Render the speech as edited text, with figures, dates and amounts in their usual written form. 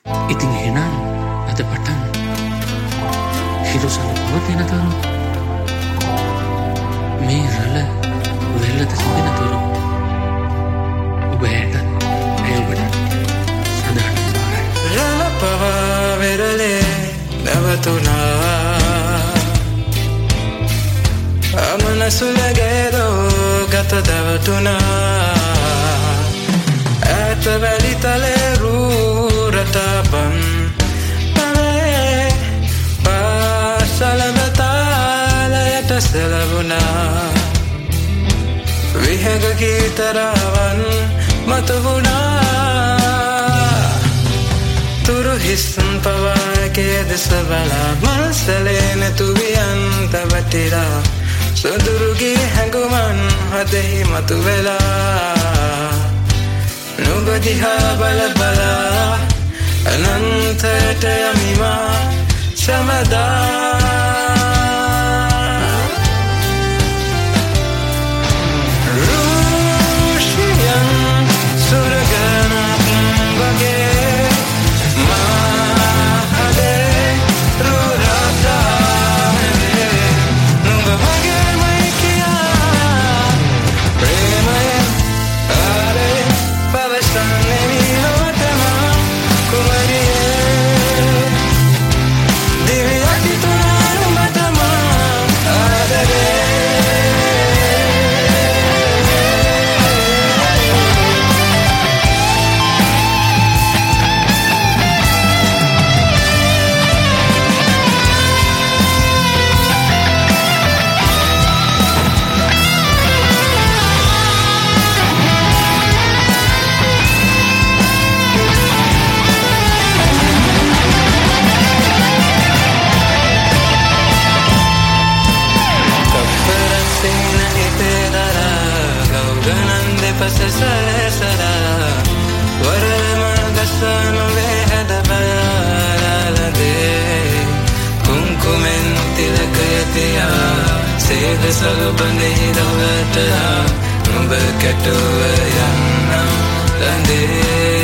ඉතින් එහෙනම් අද පටන් හිරුසල පවතිනතුරු මේ රළ වෙල්ලද සිඳිනතුරු ඔබ හැටත් ඇයඔබට සඳහන් රළ පවා වෙරළේ නැවතුනා අමනසුලගේදෝ ගත දවතුනා ඇත වැලිතලේ රූරටබන් පවේ පාසලබතාලයට සෙලවුණා විහග කීතරවන් මතුවුණා තුරු හිස්සන් පවාගේ දෙස බලා මල්සලේ නැතුවියන්ත වටිලා සොදුරුගේ හැඟුමන් හදෙහි මතු වෙලා නුඹ දිහා බල බලා අනන්තයට යමිමා සමදා රුෂියන් සුරගනක් වගේ මහදේ රුරටාමේ නුඹ වගේ Pasasara Varamadasana vehada bayalade Kumkumen tilakayatiya Seda salubande davataya Numba katuwa yanna lande